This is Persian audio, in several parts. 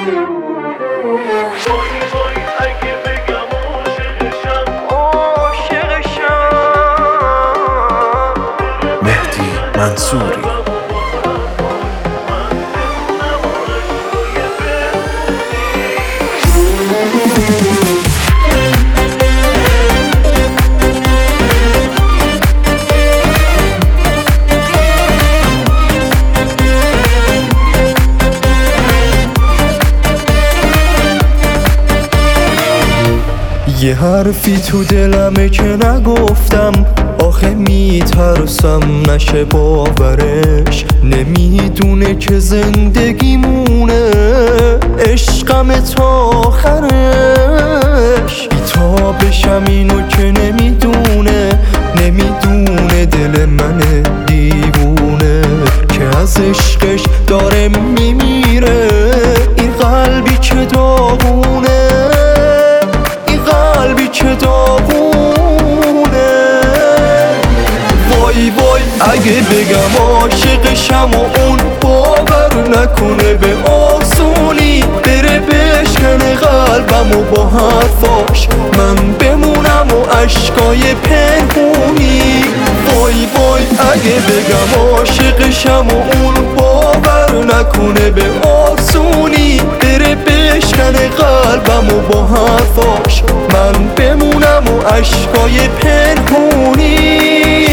اگه بگم عاشقشم مهدی منصوری. یه حرفی تو دلمه که نگفتم، آخه میترسم نشه باورش. نمیدونه که زندگیمونه عشقم تا آخرش. بیتابشم اینو که نمیدونه دل من دیوونه که از عشقش داره میمیره. این قلبی که داغونه، قلبی که داغونه. وای وای اگه بگم عاشقشم و اون باور نکنه به آسونی، بره بشکنه قلبم و با حرفاش من بمونم و عشقای پنهونی. وای وای اگه بگم عاشقشم و اون باور نکنه به آسونی، بره بشکنه قلبم و با حرفاش من بمونم و عشقای پنهونی.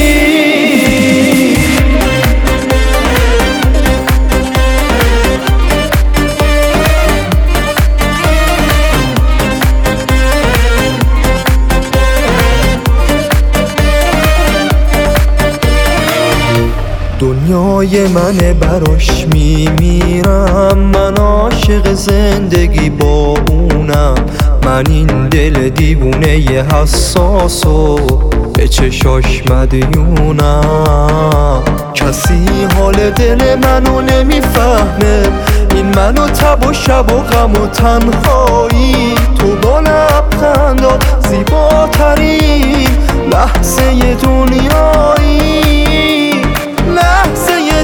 دنیای منه براش میمیرم، من عاشق زندگی با اونم. من این دل دیوونه ی حساس و به چشاش مدیونم. کسی حال دل منو نمیفهمه، این منو تب و شب و غم و تنهایی. تو با لبخندات زیباترین لحظه دنیایی، لحظه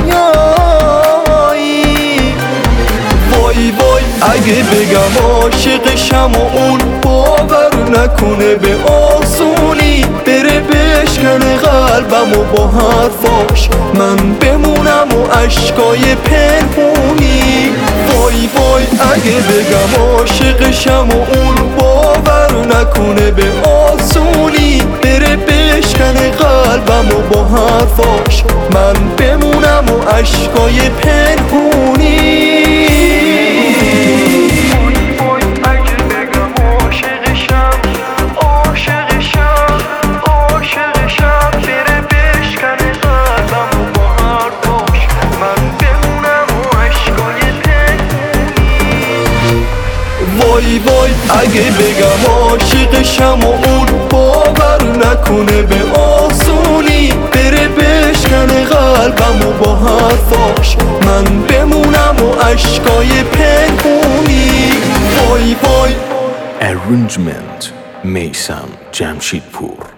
دنیایی. وای وای اگه بگم عاشقشم و اون باور نکنه به آسونی، بره بشکنه قلبم و با حرفاش من بمونم و عشقای پنهونی. وای وای اگه بگم عاشقشم و اون باور نکنه به آسونی، بره بشکنه قلبم و با حرفاش من بمونم و عشقای پنهونی. وای وای اگه بگم عاشقشم و اون باور نکنه به آسونی، بره بشکنه قلبم و با حرفاش من بمونم و عشقای پنهونی. وای وای. Arrangement میثم جمشیدپور.